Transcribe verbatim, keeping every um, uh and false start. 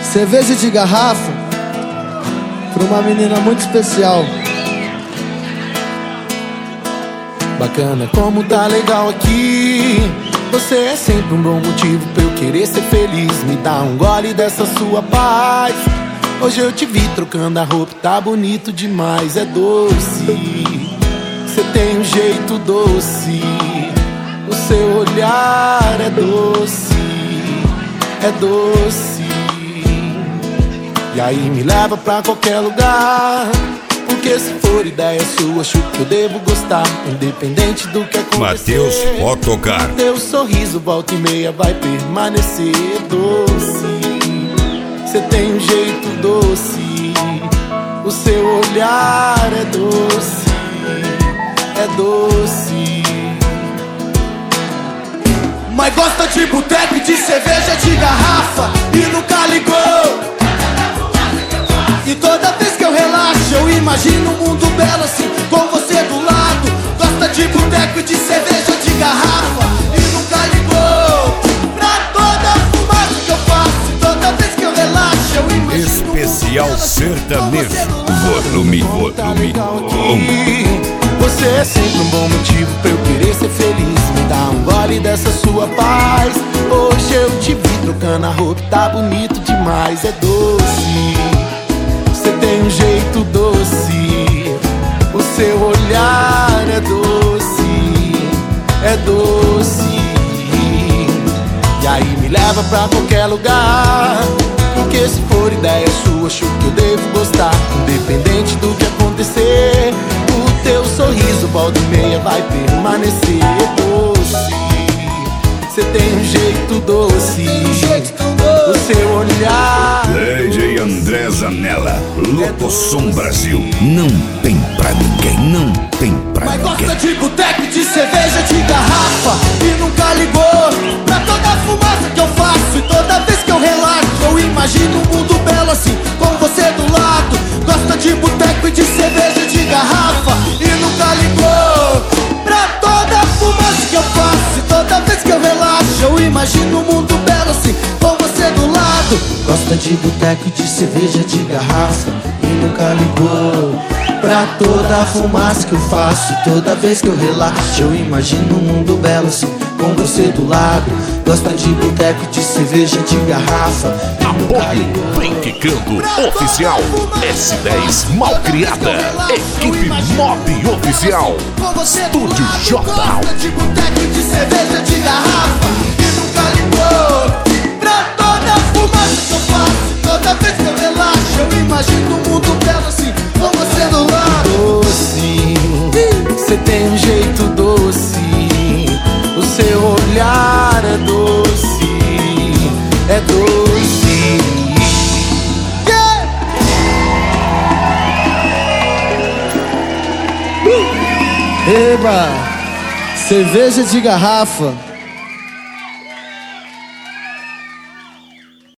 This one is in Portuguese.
Cerveja de garrafa pra uma menina muito especial. Bacana como tá legal aqui. Você é sempre um bom motivo pra eu querer ser feliz. Me dá um gole dessa sua paz. Hoje eu te vi trocando a roupa, tá bonito demais. É doce, você tem um jeito doce. O seu olhar é doce, é doce. E aí me leva pra qualquer lugar, porque se for ideia sua, acho que eu devo gostar. Independente do que acontecer, Matheus Fotocar. teu sorriso volta e meia vai permanecer doce. Você tem um jeito doce, o seu olhar é doce, é doce. Mas gosta de boteco e de cerveja de garrafa e nunca ligou. E toda vez que eu relaxo eu imagino um mundo belo assim, com você do lado. Gosta de boteco e de cerveja de garrafa e nunca ligou pra toda a fumaça que eu faço. E toda vez que eu relaxo eu imagino Especial um mundo belo assim, sertanejo. com você do lado. Volume, volume, volume. Você é sempre um bom motivo pra eu querer ser feliz. Me dá um gole dessa sua paz. Hoje eu te vi trocando a roupa, tá bonito demais. É doce, você tem um jeito doce. O seu olhar é doce, é doce. E aí me leva pra qualquer lugar, porque se for ideia sua, acho que eu devo gostar. Independente do que acontecer, o teu sorriso volta e meia vai permanecer doce. Você tem um jeito doce, o seu olhar. D J André Zanella, Lotosom Brasil. Não tem pra ninguém, não tem pra Mas ninguém. gosta de boteco e de cerveja de garrafa e nunca ligou pra toda a fumaça que eu faço. E toda vez que eu relaxo eu imagino um mundo belo assim, com você do lado. Gosta de boteco e de cerveja de garrafa e nunca ligou pra toda a fumaça que eu faço. E toda vez que eu relaxo eu imagino um mundo belo assim, com você do lado. Gosta de boteco e de cerveja de garrafa e nunca ligou pra toda a fumaça que eu faço. Toda vez que eu relaxo eu imagino um mundo belo assim, com você do lado. Gosta de boteco, de cerveja, de garrafa. Apoio Vem Quicando Oficial, S dez Malcriada, Equipe Mob Oficial, Estúdio J. Gosta de boteco, de cerveja, de garrafa e nunca ligou pra toda a fumaça que eu faço. Toda vez que eu relaxo eu imagino um mundo belo assim, com você do lado. Doce, você tem um jeito doce. O seu olhar é doce, é doce. Yeah! Uh! Eba! Cerveja de garrafa